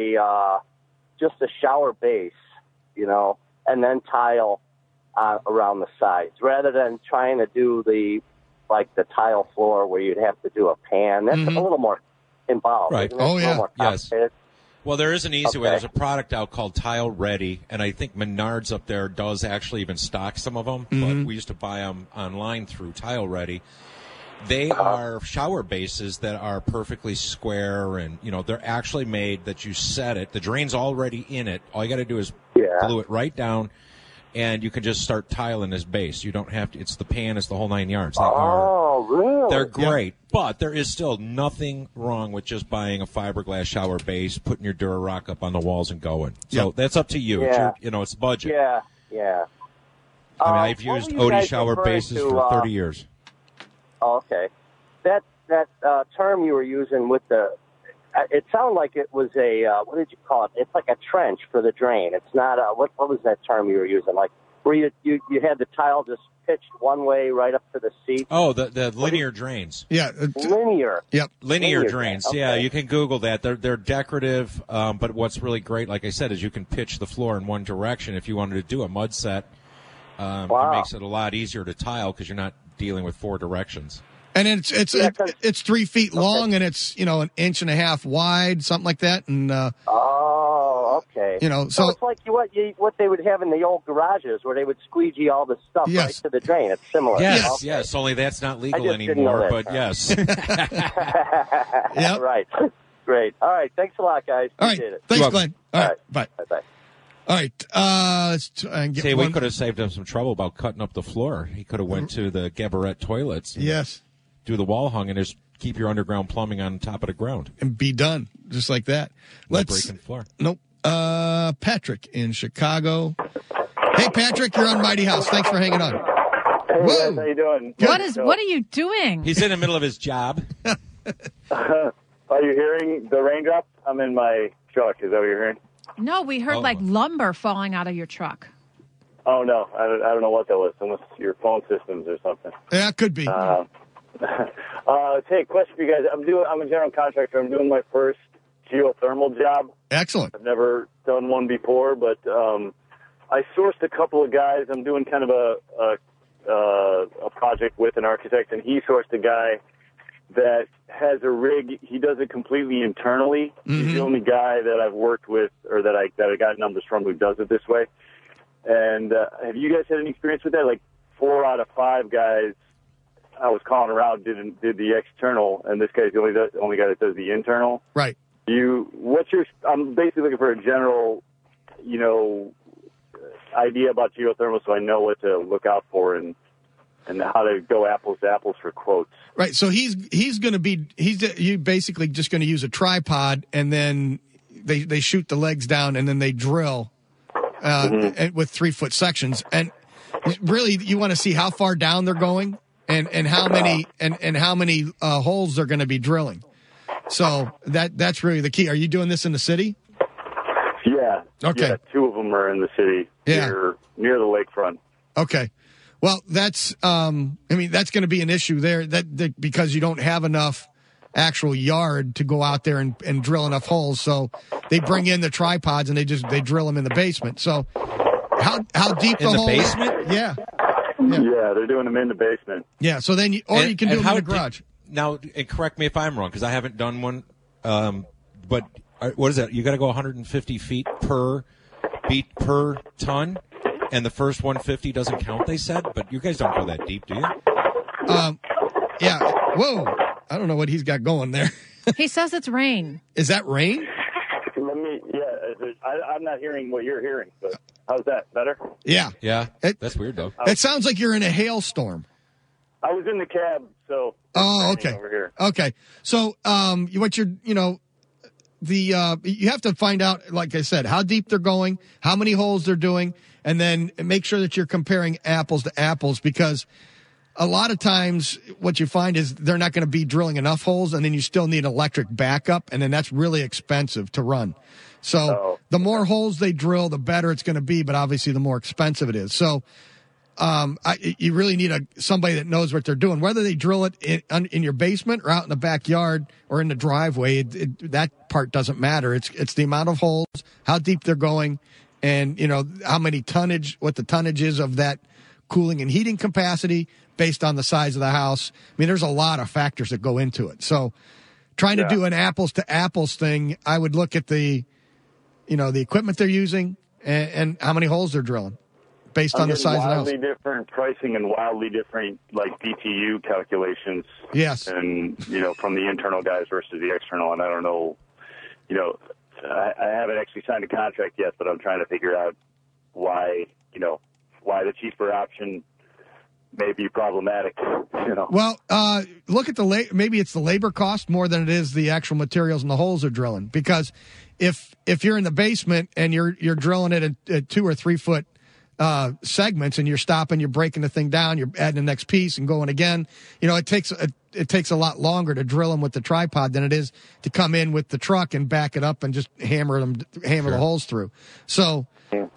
[SPEAKER 10] just a shower base, and then tile around the sides, rather than trying to do the tile floor where you'd have to do a pan. That's a little more involved.
[SPEAKER 7] Right.
[SPEAKER 10] Isn't it?
[SPEAKER 5] Oh,
[SPEAKER 10] A
[SPEAKER 5] yeah.
[SPEAKER 10] little more complicated.
[SPEAKER 7] Well, there is an easy way.
[SPEAKER 10] Okay.
[SPEAKER 7] There's a product out called Tile Ready, and I think Menards up there does actually even stock some of them, but we used to buy them online through Tile Ready. They are shower bases that are perfectly square, and they're actually made that you set it. The drain's already in it. All you got to do is glue it right down, and you can just start tiling this base. You don't have to. It's the pan. It's the whole 9 yards.
[SPEAKER 10] Really?
[SPEAKER 7] They're great, but there is still nothing wrong with just buying a fiberglass shower base, putting your Durarock up on the walls, and going. So that's up to you.
[SPEAKER 10] Yeah.
[SPEAKER 7] It's budget.
[SPEAKER 10] Yeah.
[SPEAKER 7] I mean, I've
[SPEAKER 10] what
[SPEAKER 7] used
[SPEAKER 10] were you
[SPEAKER 7] Odie
[SPEAKER 10] guys
[SPEAKER 7] shower
[SPEAKER 10] referring
[SPEAKER 7] bases
[SPEAKER 10] to,
[SPEAKER 7] for 30 years.
[SPEAKER 10] Oh, okay. That term you were using with it sounded like it was what did you call it? It's like a trench for the drain. It's not what was that term you were using? Like where you had the tile just pitched one way right up to the seat?
[SPEAKER 7] Oh, the linear drains.
[SPEAKER 5] Yeah.
[SPEAKER 10] Linear.
[SPEAKER 5] Yep.
[SPEAKER 7] Linear drains.
[SPEAKER 10] Okay.
[SPEAKER 7] Yeah, you can Google that. They're decorative, but what's really great, like I said, is you can pitch the floor in one direction. If you wanted to do a mud set, it makes it a lot easier to tile because you're not dealing with 4 directions.
[SPEAKER 5] And it's 3 feet long, and it's an inch and a half wide, something like that. And
[SPEAKER 10] okay.
[SPEAKER 5] So
[SPEAKER 10] it's like what they would have in the old garages where they would squeegee all the stuff right to the drain. It's similar.
[SPEAKER 7] Yes. Only that's not legal anymore. But yes.
[SPEAKER 5] Yep.
[SPEAKER 10] Right. Great. All right. Thanks a lot, guys.
[SPEAKER 5] All right.
[SPEAKER 10] Appreciate it.
[SPEAKER 5] Thanks, Glenn. All right. Bye.
[SPEAKER 10] Bye.
[SPEAKER 5] All right. Let's get
[SPEAKER 7] See,
[SPEAKER 5] one.
[SPEAKER 7] we could have saved him some trouble about cutting up the floor. He could have went to the Gabarette toilets.
[SPEAKER 5] Yes.
[SPEAKER 7] Do the wall hung and just keep your underground plumbing on top of the ground.
[SPEAKER 5] And be done. Just like that.
[SPEAKER 7] No breaking floor.
[SPEAKER 5] Nope. Patrick in Chicago. Hey, Patrick, you're on Mighty House. Thanks for hanging on.
[SPEAKER 8] Hey, guys, how you doing?
[SPEAKER 6] What are you doing?
[SPEAKER 7] He's in the middle of his job.
[SPEAKER 8] Are you hearing the raindrops? I'm in my truck. Is that what you're hearing?
[SPEAKER 6] No, we heard like lumber falling out of your truck.
[SPEAKER 8] Oh, no. I don't know what that was. Unless your phone systems or something.
[SPEAKER 5] Yeah, it could be.
[SPEAKER 8] Hey, question for you guys. I'm a general contractor. I'm doing my first geothermal job.
[SPEAKER 5] Excellent.
[SPEAKER 8] I've never done one before, but I sourced a couple of guys. I'm doing kind of a project with an architect, and he sourced a guy that has a rig. He does it completely internally. He's the only guy that I've worked with or that I got numbers from who does it this way. And have you guys had any experience with that? Like 4 out of 5 guys I was calling around did the external, and this guy's the only guy that does the internal.
[SPEAKER 5] Right.
[SPEAKER 8] I'm basically looking for a general, idea about geothermal so I know what to look out for and how to go apples to apples for quotes.
[SPEAKER 5] Right. So you basically just going to use a tripod, and then they shoot the legs down, and then they drill and with 3-foot sections. And really, you want to see how far down they're going and how many holes they're going to be drilling. So that's really the key. Are you doing this in the city?
[SPEAKER 8] Yeah.
[SPEAKER 5] Okay.
[SPEAKER 8] Yeah, 2 of them are in the city near the lakefront.
[SPEAKER 5] Okay. Well, that's that's going to be an issue there that because you don't have enough actual yard to go out there and drill enough holes. So they bring in the tripods and they drill them in the basement. So how deep
[SPEAKER 7] in the
[SPEAKER 5] hole
[SPEAKER 7] basement?
[SPEAKER 5] Yeah.
[SPEAKER 8] Yeah, they're doing them in the basement.
[SPEAKER 5] Yeah, so then you can do them in the garage.
[SPEAKER 7] Now, and correct me if I'm wrong, because I haven't done one, but what is that? You got to go 150 feet per ton, and the first 150 doesn't count. They said, but you guys don't go that deep, do you?
[SPEAKER 5] Yeah. Whoa. I don't know what he's got going there.
[SPEAKER 6] He says it's rain.
[SPEAKER 5] Is that rain?
[SPEAKER 11] I'm not hearing what you're hearing. But how's that? Better?
[SPEAKER 5] Yeah.
[SPEAKER 7] Yeah. That's weird, though.
[SPEAKER 5] It sounds like you're in a hailstorm.
[SPEAKER 11] I was in the cab, so.
[SPEAKER 5] Oh, okay.
[SPEAKER 11] Over here.
[SPEAKER 5] Okay. So, you have to find out, like I said, how deep they're going, how many holes they're doing, and then make sure that you're comparing apples to apples, because a lot of times what you find is they're not going to be drilling enough holes, and then you still need electric backup, and then that's really expensive to run. So the more holes they drill, the better it's going to be, but obviously the more expensive it is. So you really need somebody that knows what they're doing. Whether they drill it in your basement or out in the backyard or in the driveway, that part doesn't matter. It's the amount of holes, how deep they're going, and how many tonnage, what the tonnage is of that cooling and heating capacity based on the size of the house. I mean, there's a lot of factors that go into it. So trying to do an apples to apples thing, I would look at the equipment they're using and how many holes they're drilling based on the size of the house.
[SPEAKER 11] Wildly different pricing and wildly different, like, BTU calculations.
[SPEAKER 5] Yes.
[SPEAKER 11] And, from the internal guys versus the external. And I don't know, I haven't actually signed a contract yet, but I'm trying to figure out why the cheaper option may be problematic,
[SPEAKER 5] Well, look at maybe it's the labor cost more than it is the actual materials and the holes they're drilling. Because if you're in the basement and you're drilling it at 2 or 3 foot segments, and you're stopping, you're breaking the thing down, you're adding the next piece and going again, it takes a lot longer to drill them with the tripod than it is to come in with the truck and back it up and just hammer the holes through. So,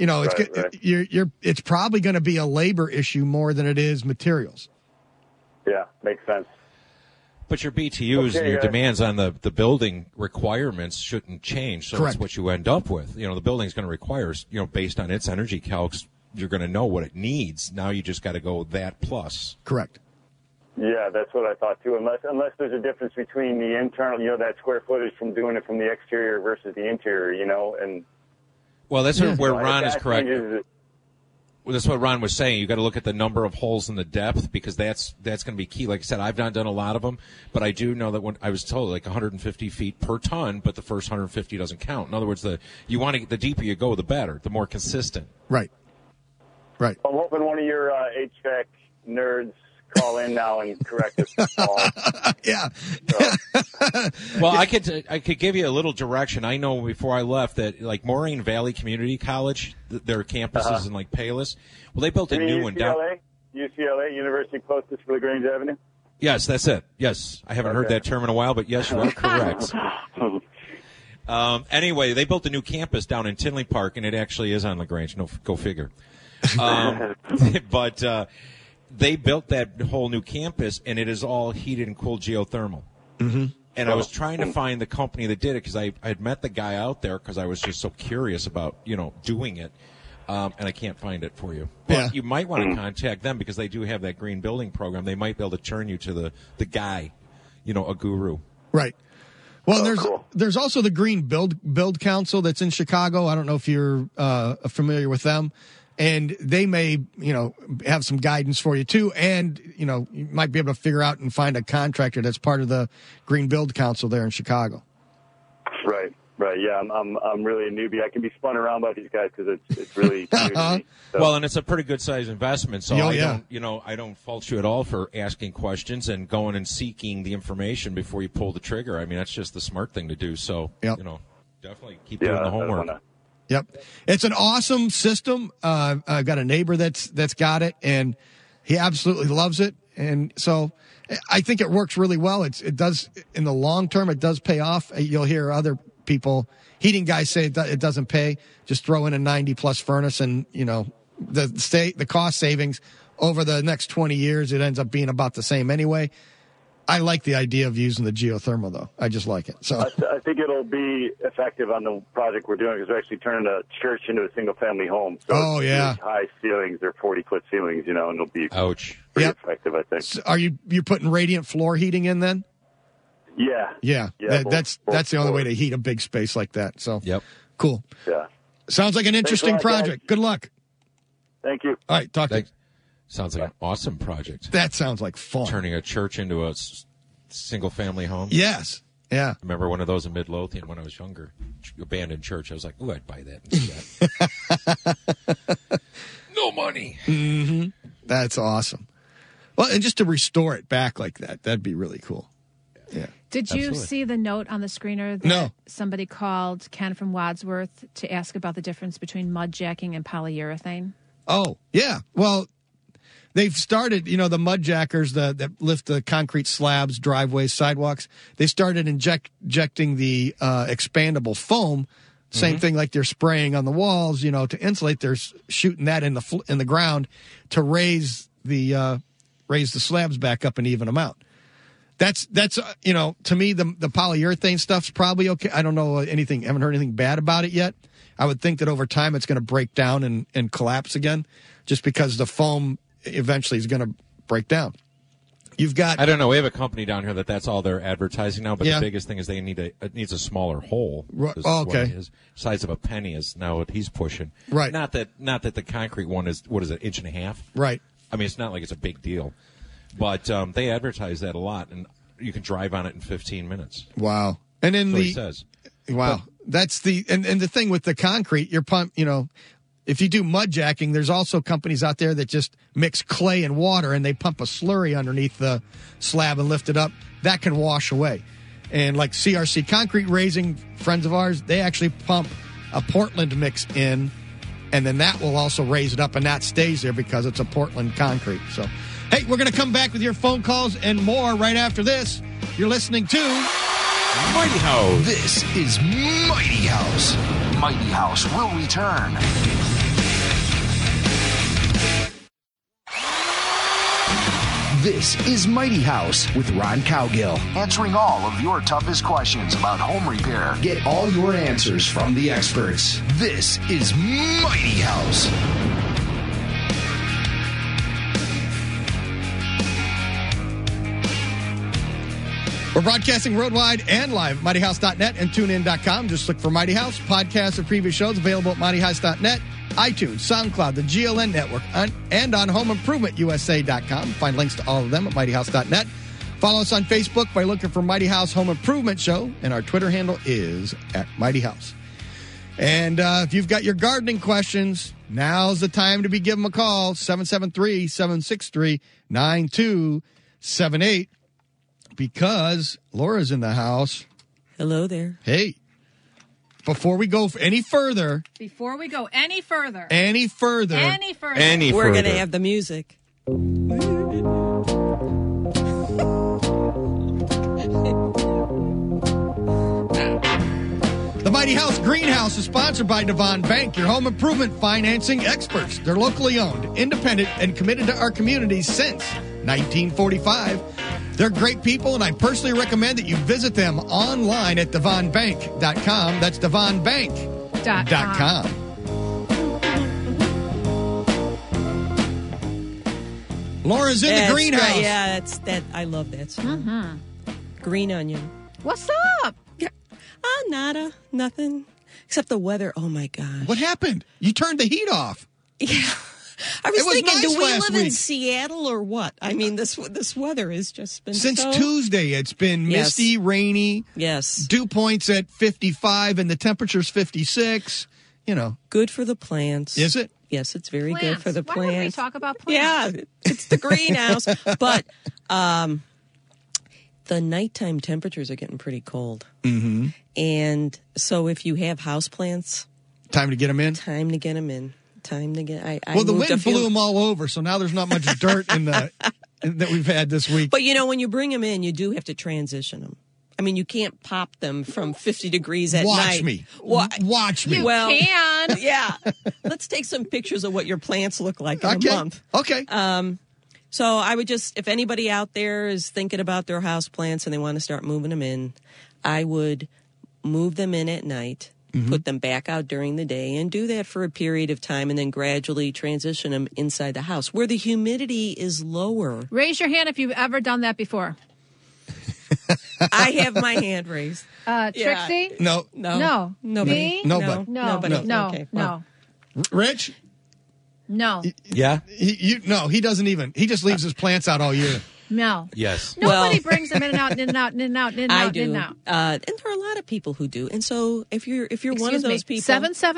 [SPEAKER 5] it's probably going to be a labor issue more than it is materials.
[SPEAKER 11] Yeah, makes sense.
[SPEAKER 7] But your BTUs and your demands on the building requirements shouldn't change. So
[SPEAKER 5] Correct.
[SPEAKER 7] That's what you end up with. The building's going to require, based on its energy calcs, you're going to know what it needs. Now you just got to go that plus.
[SPEAKER 5] Correct.
[SPEAKER 11] Yeah, that's what I thought too. Unless there's a difference between the internal, that square footage from doing it from the exterior versus the interior, and.
[SPEAKER 7] Well, that's where Ron is correct. Well, that's what Ron was saying. You got to look at the number of holes and the depth, because that's going to be key. Like I said, I've not done a lot of them, but I do know that when I was told 150 feet per ton, but the first 150 doesn't count. In other words, the deeper you go, the better, the more consistent.
[SPEAKER 5] Right.
[SPEAKER 11] I'm hoping one of your HVAC nerds call in now and correct us all.
[SPEAKER 5] Yeah.
[SPEAKER 7] Well, I could give you a little direction. I know before I left that Moraine Valley Community College, their campus is in Palos. Well, they built a new one down.
[SPEAKER 11] UCLA, University closest for LaGrange Avenue.
[SPEAKER 7] Yes, that's it. Yes, I haven't heard that term in a while, but yes, you are correct. Anyway, they built a new campus down in Tinley Park, and it actually is on LaGrange. No, go figure. But they built that whole new campus, and it is all heated and cooled geothermal. Mm-hmm. And I was trying to find the company that did it, because I had met the guy out there, because I was just so curious about doing it, and I can't find it for you. But you might want to contact them, because they do have that green building program. They might be able to turn you to the guy, a guru.
[SPEAKER 5] Right. Well, there's also the Green Build Council that's in Chicago. I don't know if you're familiar with them. And they may, have some guidance for you too. And, you might be able to figure out and find a contractor that's part of the Green Build Council there in Chicago.
[SPEAKER 11] Right. Yeah, I'm really a newbie. I can be spun around by these guys because it's really new to me. So.
[SPEAKER 7] Well, and it's a pretty good sized investment. So I don't fault you at all for asking questions and going and seeking the information before you pull the trigger. I mean, that's just the smart thing to do. So, definitely keep doing the homework.
[SPEAKER 5] Yep. It's an awesome system. I've got a neighbor that's got it, and he absolutely loves it. And so I think it works really well. It does, in the long term, it does pay off. You'll hear other people, heating guys, say it doesn't pay. Just throw in a 90+ furnace, and, the cost savings over the next 20 years, it ends up being about the same anyway. I like the idea of using the geothermal, though. I just like it. So
[SPEAKER 11] I think it'll be effective on the project we're doing, because we're actually turning a church into a single-family home. So high ceilings, they're 40-foot ceilings, and it'll be pretty effective, I think.
[SPEAKER 5] So are you putting radiant floor heating in then? Yeah. That's the only way to heat a big space like that. So, cool.
[SPEAKER 11] Yeah.
[SPEAKER 5] Sounds like an interesting project.
[SPEAKER 11] Guys.
[SPEAKER 5] Good luck.
[SPEAKER 11] Thank you.
[SPEAKER 5] All right, talk to you.
[SPEAKER 7] Sounds like an awesome project.
[SPEAKER 5] That sounds like fun.
[SPEAKER 7] Turning a church into a single-family home.
[SPEAKER 5] Yes. Yeah.
[SPEAKER 7] I remember one of those in Midlothian when I was younger. Abandoned church. I was like, ooh, I'd buy that instead. No money.
[SPEAKER 5] Mm-hmm. That's awesome. Well, and just to restore it back like that, that'd be really cool. Yeah.
[SPEAKER 6] Did you see the note on the screener that
[SPEAKER 5] No.
[SPEAKER 6] somebody called Ken from Wadsworth to ask about the difference between mud jacking and polyurethane?
[SPEAKER 5] Oh, yeah. Well, they've started, the mud jackers that lift the concrete slabs, driveways, sidewalks. They started injecting the expandable foam. Same thing like they're spraying on the walls, to insulate. They're shooting that in the ground to raise the slabs back up and even them out. That's to me, the polyurethane stuff's probably okay. I don't know haven't heard anything bad about it yet. I would think that over time it's going to break down and collapse again just because the foam eventually is going to break down. You've got...
[SPEAKER 7] I don't know. We have a company down here that's all they're advertising now, but the biggest thing is it needs a smaller hole.
[SPEAKER 5] Oh, okay.
[SPEAKER 7] His size of a penny is now what he's pushing.
[SPEAKER 5] Right.
[SPEAKER 7] Not that the concrete one is, what is it, 1.5 inches?
[SPEAKER 5] Right.
[SPEAKER 7] I mean, it's not like it's a big deal. But they advertise that a lot, and you can drive on it in 15 minutes.
[SPEAKER 5] Wow. And then
[SPEAKER 7] he says.
[SPEAKER 5] Wow. That's and the thing with the concrete, your pump, if you do mud jacking, there's also companies out there that just mix clay and water and they pump a slurry underneath the slab and lift it up. That can wash away. And like CRC Concrete Raising, friends of ours, they actually pump a Portland mix in, and then that will also raise it up, and that stays there because it's a Portland concrete. So, hey, we're going to come back with your phone calls and more right after this. You're listening to
[SPEAKER 7] Mighty House.
[SPEAKER 9] This is Mighty House. Mighty House will return. This is Mighty House with Ron Cowgill, answering all of your toughest questions about home repair. Get all your answers from the experts. This is Mighty House.
[SPEAKER 5] We're broadcasting worldwide and live at MightyHouse.net and TuneIn.com. Just look for Mighty House. Podcasts of previous shows available at MightyHouse.net, iTunes, SoundCloud, the GLN Network, and on HomeImprovementUSA.com. Find links to all of them at MightyHouse.net. Follow us on Facebook by looking for Mighty House Home Improvement Show, and our Twitter handle is at Mighty House. And if you've got your gardening questions, now's the time to be giving them a call, 773-763-9278. Because Laura's in the house.
[SPEAKER 12] Hello there.
[SPEAKER 5] Hey, before we go any further.
[SPEAKER 6] We're going to
[SPEAKER 12] have the music.
[SPEAKER 5] The Mighty House Greenhouse is sponsored by Devon Bank, your home improvement financing experts. They're locally owned, independent, and committed to our communities since 1945. They're great people, and I personally recommend that you visit them online at devonbank.com. That's devonbank.com. Laura's in the greenhouse.
[SPEAKER 12] Right. Yeah, that's that. I love that song. Green Onion.
[SPEAKER 6] What's up?
[SPEAKER 12] Yeah. Nada. Nothing. Except the weather. Oh, my gosh.
[SPEAKER 5] What happened? You turned the heat off.
[SPEAKER 12] Yeah. I was thinking,
[SPEAKER 5] nice
[SPEAKER 12] do we live
[SPEAKER 5] week
[SPEAKER 12] in Seattle or what? I mean, this weather has just been
[SPEAKER 5] since Tuesday. It's been misty, rainy.
[SPEAKER 12] Yes.
[SPEAKER 5] Dew points at 55 and the temperature's 56.
[SPEAKER 12] Good for the plants.
[SPEAKER 5] Is it?
[SPEAKER 12] Yes, it's very good for the plants.
[SPEAKER 6] Why would we talk about plants?
[SPEAKER 12] Yeah, it's the greenhouse. But the nighttime temperatures are getting pretty cold.
[SPEAKER 5] Mm-hmm.
[SPEAKER 12] And so if you have houseplants,
[SPEAKER 5] time to get them in.
[SPEAKER 12] Well,
[SPEAKER 5] the wind blew them all over, so now there's not much dirt in that we've had this week.
[SPEAKER 12] But when you bring them in, you do have to transition them. I mean, you can't pop them from 50 degrees at night.
[SPEAKER 5] Watch me.
[SPEAKER 6] You can.
[SPEAKER 12] Yeah. Let's take some pictures of what your plants look like in a month.
[SPEAKER 5] Okay.
[SPEAKER 12] So I would if anybody out there is thinking about their house plants and they want to start moving them in, I would move them in at night. Put them back out during the day and do that for a period of time and then gradually transition them inside the house where the humidity is lower.
[SPEAKER 6] Raise your hand if you've ever done that before.
[SPEAKER 12] I have my hand raised.
[SPEAKER 6] Trixie?
[SPEAKER 5] No.
[SPEAKER 6] No.
[SPEAKER 12] Nobody.
[SPEAKER 6] Me?
[SPEAKER 5] Nobody.
[SPEAKER 6] No.
[SPEAKER 12] Nobody.
[SPEAKER 6] No.
[SPEAKER 12] Okay.
[SPEAKER 6] No.
[SPEAKER 5] Rich?
[SPEAKER 6] No.
[SPEAKER 7] Yeah.
[SPEAKER 5] He doesn't even. He just leaves his plants out all year.
[SPEAKER 6] No.
[SPEAKER 7] Yes.
[SPEAKER 6] Nobody brings them in and out, in and out, in and out, in and out,
[SPEAKER 12] I
[SPEAKER 6] in
[SPEAKER 12] do.
[SPEAKER 6] and out.
[SPEAKER 12] And there are a lot of people who do. And so if you're one of those people,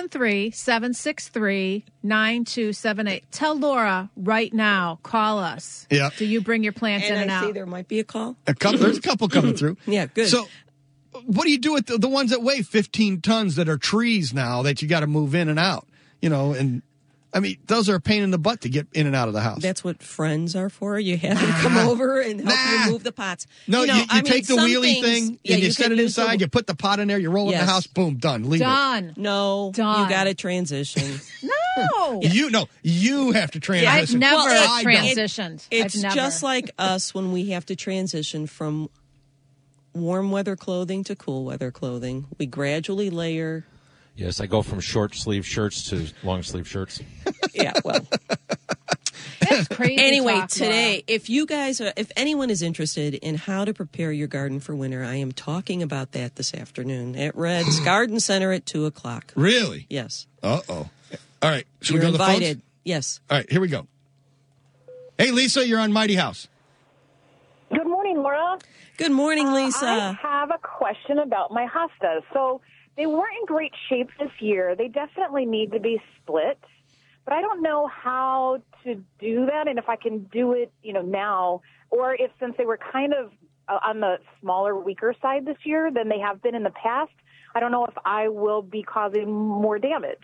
[SPEAKER 6] 773-763-9278. Tell Laura right now. Call us.
[SPEAKER 5] Yeah.
[SPEAKER 6] Do you bring your plants in and
[SPEAKER 12] I see
[SPEAKER 6] out?
[SPEAKER 12] there might be a call.
[SPEAKER 5] There's a couple coming through.
[SPEAKER 12] Yeah, good.
[SPEAKER 5] So, what do you do with the ones that weigh 15 tons that are trees now that you got to move in and out? And I mean, those are a pain in the butt to get in and out of the house.
[SPEAKER 12] That's what friends are for. You have them come over and help you move the pots.
[SPEAKER 5] No, you take the wheelie
[SPEAKER 12] things,
[SPEAKER 5] thing and you set it inside. You put the pot in there. You roll it in the house. Boom, done. Leave
[SPEAKER 6] Done.
[SPEAKER 5] it.
[SPEAKER 12] No,
[SPEAKER 6] Done.
[SPEAKER 12] you got to transition.
[SPEAKER 6] No.
[SPEAKER 5] You have to transition.
[SPEAKER 6] I've never
[SPEAKER 5] I don't.
[SPEAKER 6] transitioned.
[SPEAKER 12] It's
[SPEAKER 6] I've never.
[SPEAKER 12] just like us when we have to transition from warm weather clothing to cool weather clothing. We gradually layer.
[SPEAKER 7] Yes, I go from short sleeve shirts to long sleeve shirts.
[SPEAKER 12] Yeah, well.
[SPEAKER 6] That's crazy.
[SPEAKER 12] Anyway,
[SPEAKER 6] talk,
[SPEAKER 12] today, if anyone is interested in how to prepare your garden for winter, I am talking about that this afternoon at Red's Garden Center at 2:00.
[SPEAKER 5] Really?
[SPEAKER 12] Yes.
[SPEAKER 5] Uh-oh. All right. Should
[SPEAKER 12] You're
[SPEAKER 5] we go to the
[SPEAKER 12] invited.
[SPEAKER 5] phones?
[SPEAKER 12] Yes.
[SPEAKER 5] All right, here we go. Hey, Lisa, you're on Mighty House.
[SPEAKER 13] Good morning, Laura.
[SPEAKER 12] Good morning, Lisa.
[SPEAKER 13] I have a question about my hostas. So they weren't in great shape this year. They definitely need to be split. But I don't know how to do that and if I can do it, now, or if since they were kind of on the smaller, weaker side this year than they have been in the past, I don't know if I will be causing more damage.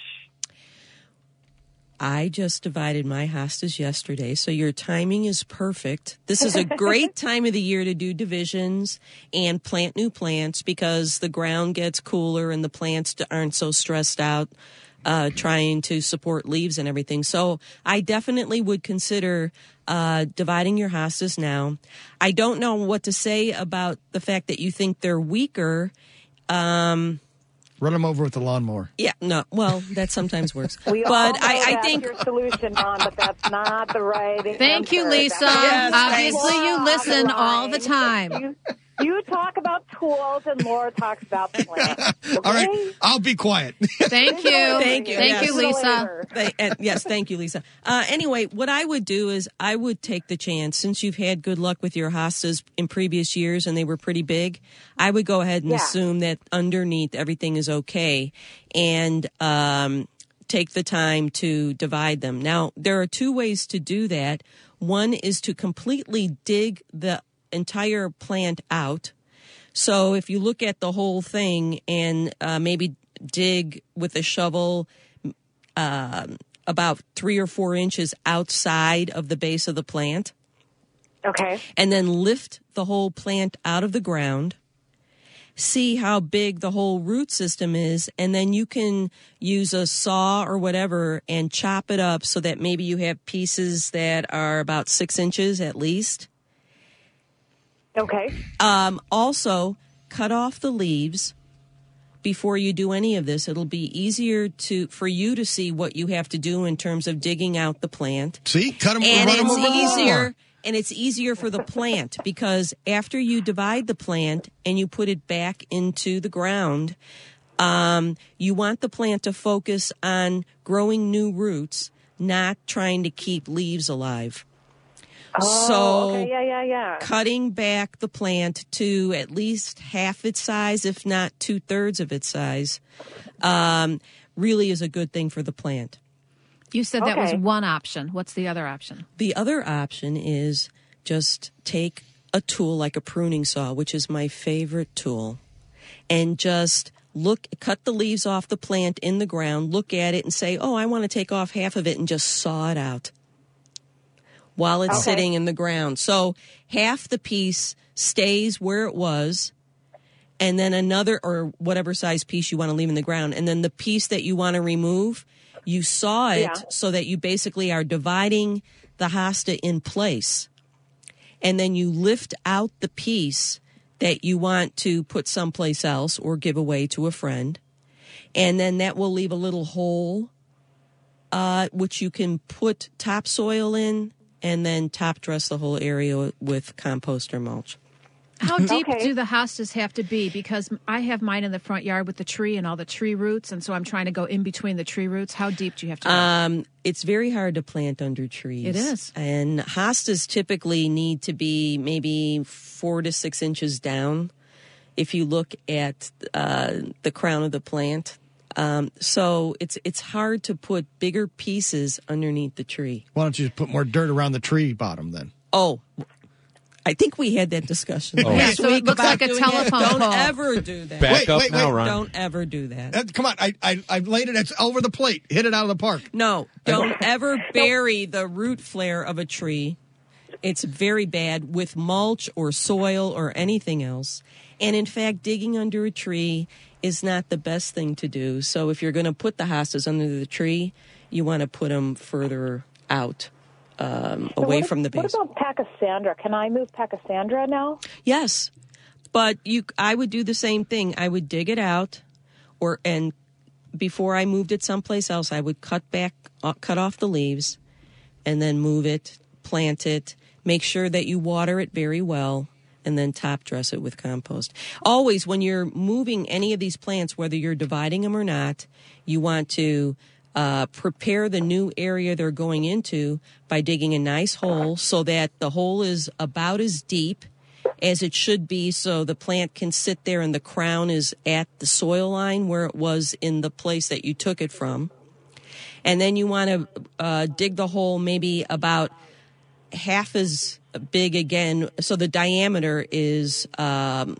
[SPEAKER 12] I just divided my hostas yesterday, so your timing is perfect. This is a great time of the year to do divisions and plant new plants because the ground gets cooler and the plants aren't so stressed out trying to support leaves and everything. So I definitely would consider dividing your hostas now. I don't know what to say about the fact that you think they're weaker.
[SPEAKER 5] Run them over with the lawnmower.
[SPEAKER 12] Yeah, no. Well, that sometimes works.
[SPEAKER 13] We
[SPEAKER 12] but
[SPEAKER 13] all know
[SPEAKER 12] I
[SPEAKER 13] that's
[SPEAKER 12] think
[SPEAKER 13] your solution, Ron, but that's not the right
[SPEAKER 6] Thank you,
[SPEAKER 13] answer.
[SPEAKER 6] Lisa.
[SPEAKER 13] That's
[SPEAKER 6] Obviously, you listen
[SPEAKER 13] the
[SPEAKER 6] all the
[SPEAKER 13] line.
[SPEAKER 6] time.
[SPEAKER 13] You talk about tools, and Laura talks about plants. Okay?
[SPEAKER 5] All right, I'll be quiet.
[SPEAKER 6] Thank you.
[SPEAKER 12] Thank you.
[SPEAKER 6] Thank you, Lisa.
[SPEAKER 12] Yes, thank you, Lisa. Anyway, what I would do is I would take the chance, since you've had good luck with your hostas in previous years and they were pretty big, I would go ahead and assume that underneath everything is okay and take the time to divide them. Now, there are two ways to do that. One is to completely dig the entire plant out. So if you look at the whole thing and maybe dig with a shovel about 3 or 4 inches outside of the base of the plant.
[SPEAKER 13] Okay.
[SPEAKER 12] And then lift the whole plant out of the ground. See how big the whole root system is, and then you can use a saw or whatever and chop it up so that maybe you have pieces that are about 6 inches at least.
[SPEAKER 13] Okay.
[SPEAKER 12] Also, cut off the leaves before you do any of this. It'll be easier for you to see what you have to do in terms of digging out the plant.
[SPEAKER 5] See, cut them.
[SPEAKER 12] And
[SPEAKER 5] run 'em
[SPEAKER 12] it's
[SPEAKER 5] over the
[SPEAKER 12] easier.
[SPEAKER 5] lawnmower.
[SPEAKER 12] And it's easier for the plant because after you divide the plant and you put it back into the ground, you want the plant to focus on growing new roots, not trying to keep leaves alive.
[SPEAKER 13] Oh,
[SPEAKER 12] so
[SPEAKER 13] okay. Yeah.
[SPEAKER 12] Cutting back the plant to at least half its size, if not 2/3 of its size, really is a good thing for the plant.
[SPEAKER 6] You said that was one option. What's the other option?
[SPEAKER 12] The other option is just take a tool like a pruning saw, which is my favorite tool, and just cut the leaves off the plant in the ground, look at it and say, oh, I want to take off half of it and just saw it out while it's sitting in the ground. So half the piece stays where it was, and then another, or whatever size piece you want to leave in the ground, and then the piece that you want to remove, you saw it so that you basically are dividing the hosta in place. And then you lift out the piece that you want to put someplace else or give away to a friend. And then that will leave a little hole, which you can put topsoil in and then top dress the whole area with compost or mulch.
[SPEAKER 6] How deep do the hostas have to be? Because I have mine in the front yard with the tree and all the tree roots, and so I'm trying to go in between the tree roots. How deep do you have to go?
[SPEAKER 12] It's very hard to plant under trees.
[SPEAKER 6] It is.
[SPEAKER 12] And hostas typically need to be maybe 4 to 6 inches down if you look at the crown of the plant. So it's hard to put bigger pieces underneath the tree.
[SPEAKER 5] Why don't you just put more dirt around the tree bottom then?
[SPEAKER 12] Oh, I think we had that discussion last
[SPEAKER 6] so
[SPEAKER 12] week.
[SPEAKER 6] it looks
[SPEAKER 12] about
[SPEAKER 6] like a
[SPEAKER 12] doing
[SPEAKER 6] telephone
[SPEAKER 12] that.
[SPEAKER 6] pole.
[SPEAKER 12] Don't ever do that.
[SPEAKER 7] Back up now, Ron.
[SPEAKER 12] Don't ever do that.
[SPEAKER 5] Come on, I've laid it. It's over the plate. Hit it out of the park.
[SPEAKER 12] No, don't ever bury the root flare of a tree. It's very bad with mulch or soil or anything else. And in fact, digging under a tree is not the best thing to do. So if you're going to put the hostas under the tree, you want to put them further out. Away from the base.
[SPEAKER 13] What about Pachysandra? Can I move Pachysandra now?
[SPEAKER 12] Yes, but I would do the same thing. I would dig it out, and before I moved it someplace else, I would cut off the leaves, and then move it, plant it, make sure that you water it very well, and then top dress it with compost. Always, when you're moving any of these plants, whether you're dividing them or not, you want to prepare the new area they're going into by digging a nice hole so that the hole is about as deep as it should be, so the plant can sit there and the crown is at the soil line where it was in the place that you took it from. And then you want to dig the hole maybe about half as big again, so the diameter is about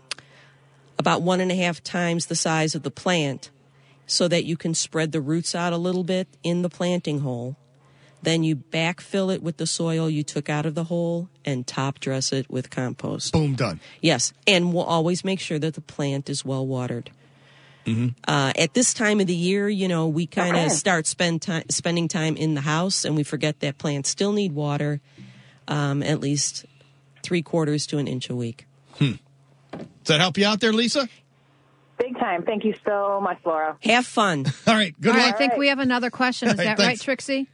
[SPEAKER 12] 1.5 times the size of the plant, so that you can spread the roots out a little bit in the planting hole. Then you backfill it with the soil you took out of the hole and top dress it with compost.
[SPEAKER 5] Boom, done.
[SPEAKER 12] Yes, and we'll always make sure that the plant is well watered.
[SPEAKER 5] Mm-hmm.
[SPEAKER 12] At this time of the year, we kind of start spending time in the house, and we forget that plants still need water, at least 3/4 to an inch a week.
[SPEAKER 5] Does that help you out there, Lisa?
[SPEAKER 13] Big time. Thank you so much, Laura.
[SPEAKER 12] Have fun.
[SPEAKER 5] All right. Good luck.
[SPEAKER 6] I think we have another question. Is that right, Trixie?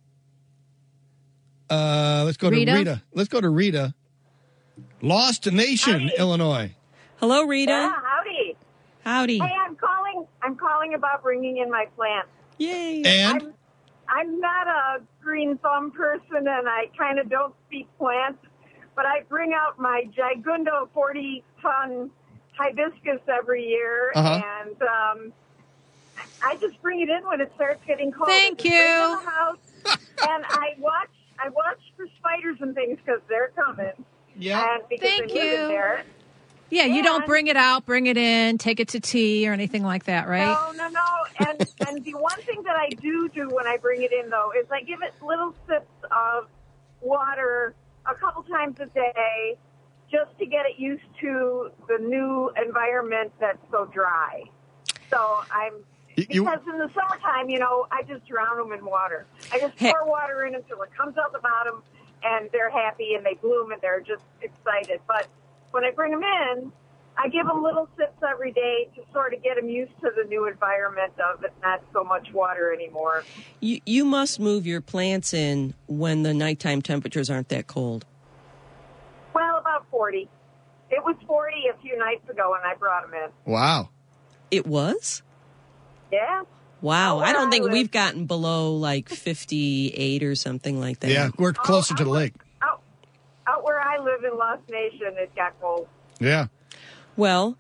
[SPEAKER 5] Let's go
[SPEAKER 6] Rita?
[SPEAKER 5] to Rita. Let's go to Rita. Lost Nation, Illinois.
[SPEAKER 12] Hello, Rita.
[SPEAKER 14] Yeah, howdy.
[SPEAKER 12] Howdy.
[SPEAKER 14] Hey, I'm calling about bringing in my plants.
[SPEAKER 12] Yay.
[SPEAKER 5] And?
[SPEAKER 14] I'm not a green thumb person, and I kind of don't speak plants, but I bring out my Gigundo 40-ton hibiscus every year, and I just bring it in when it starts getting cold.
[SPEAKER 6] Thank you.
[SPEAKER 14] Bring it in the house, and I watch for spiders and things because they're coming.
[SPEAKER 5] Yeah.
[SPEAKER 14] And because
[SPEAKER 6] Thank
[SPEAKER 14] they live
[SPEAKER 6] you.
[SPEAKER 14] in there.
[SPEAKER 6] Yeah, you don't bring it out, bring it in, take it to tea or anything like that, right?
[SPEAKER 14] No. And the one thing that I do when I bring it in, though, is I give it little sips of water a couple times a day just to get it used to the new environment that's so dry. So because in the summertime, I just drown them in water. I just pour water in until it comes out the bottom, and they're happy, and they bloom, and they're just excited. But when I bring them in, I give them little sips every day to sort of get them used to the new environment of it, not so much water anymore.
[SPEAKER 12] You must move your plants in when the nighttime temperatures aren't that cold.
[SPEAKER 14] Well, about 40. It was 40 a few nights ago when I brought them in.
[SPEAKER 5] Wow.
[SPEAKER 12] It was?
[SPEAKER 14] Yeah.
[SPEAKER 12] Wow. I don't think we've gotten below like 58 or something like that.
[SPEAKER 5] Yeah, we're closer to the lake.
[SPEAKER 14] Out where I live in Lost Nation, it got cold.
[SPEAKER 5] Yeah.
[SPEAKER 12] Well,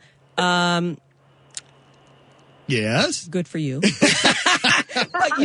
[SPEAKER 5] yes.
[SPEAKER 12] Good for you. But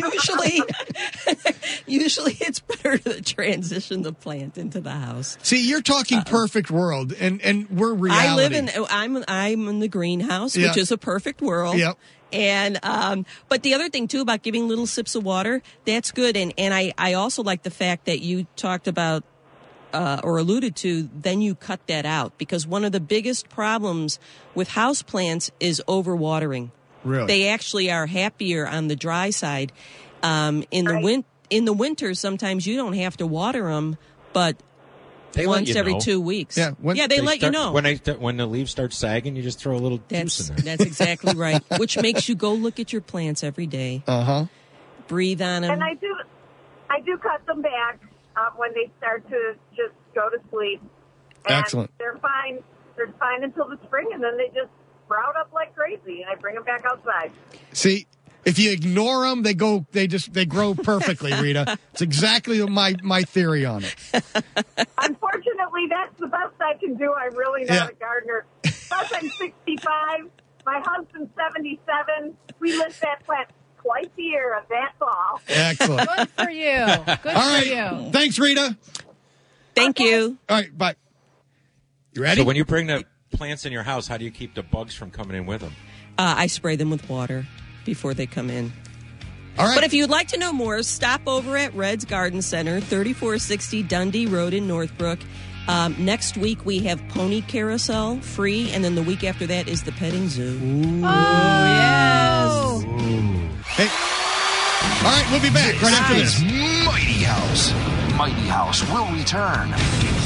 [SPEAKER 12] usually it's better to transition the plant into the house.
[SPEAKER 5] See, you're talking perfect world, and we're reality.
[SPEAKER 12] I'm in the greenhouse, which is a perfect world.
[SPEAKER 5] Yep.
[SPEAKER 12] And but the other thing too about giving little sips of water, that's good. And I also like the fact that you talked about or alluded to, then you cut that out, because one of the biggest problems with houseplants is overwatering.
[SPEAKER 5] Really?
[SPEAKER 12] They actually are happier on the dry side. In the winter, sometimes you don't have to water them, but
[SPEAKER 7] They
[SPEAKER 12] once
[SPEAKER 7] let you
[SPEAKER 12] every
[SPEAKER 7] know.
[SPEAKER 12] 2 weeks.
[SPEAKER 5] Yeah,
[SPEAKER 12] they let you know.
[SPEAKER 7] When the leaves start sagging, you just throw a little juice in there.
[SPEAKER 12] That's exactly right. Which makes you go look at your plants every day. Breathe on them.
[SPEAKER 14] And I do cut them back when they start to just go to sleep. And
[SPEAKER 5] Excellent.
[SPEAKER 14] They're fine. they're fine until the spring, and then they just sprout up like crazy, and I bring them back outside.
[SPEAKER 5] See, if you ignore them, they grow perfectly, Rita. It's exactly my theory on it.
[SPEAKER 14] Unfortunately, that's the best I can do. I'm really not a gardener. Plus, I'm 65. My husband's 77. We lift that plant twice a year, and that's all.
[SPEAKER 5] Excellent.
[SPEAKER 6] Good for you. Good
[SPEAKER 5] All right.
[SPEAKER 6] for you.
[SPEAKER 5] Thanks, Rita.
[SPEAKER 12] Thank you.
[SPEAKER 5] All right, bye. You ready?
[SPEAKER 7] So when you bring the plants in your house, how do you keep the bugs from coming in with them?
[SPEAKER 12] I spray them with water before they come in.
[SPEAKER 5] All right.
[SPEAKER 12] But if you'd like to know more, stop over at Red's Garden Center, 3460 Dundee Road in Northbrook. Next week, we have Pony Carousel free, and then the week after that is the petting zoo.
[SPEAKER 5] Ooh.
[SPEAKER 6] Oh, yes.
[SPEAKER 5] Hey. All right, we'll be back right after this.
[SPEAKER 9] Mighty House. Mighty House will return.